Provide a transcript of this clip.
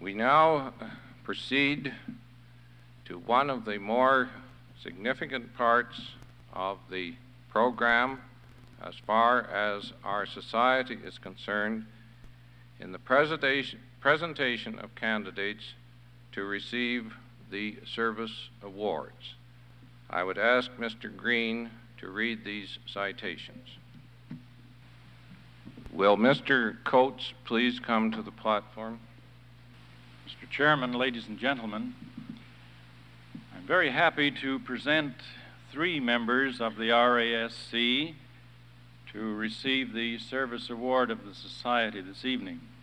We now proceed to one of the more significant parts of the program as far as our society is concerned in the presentation of candidates to receive the service awards. I would ask Mr. Green to read these citations. Will Mr. Coates please come to the platform? Mr. Chairman, ladies and gentlemen, I'm very happy to present 3 members of the RASC to receive the Service Award of the Society this evening.